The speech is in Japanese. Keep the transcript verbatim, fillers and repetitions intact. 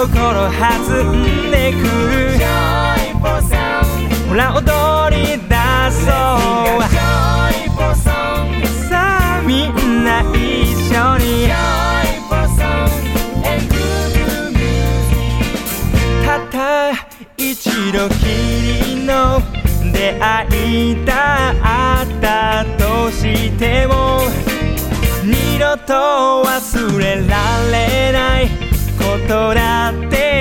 心弾んでくるほら踊り出そうさあみんな一緒にたった一度きりの出会いだったとしても二度と忘れられないことだって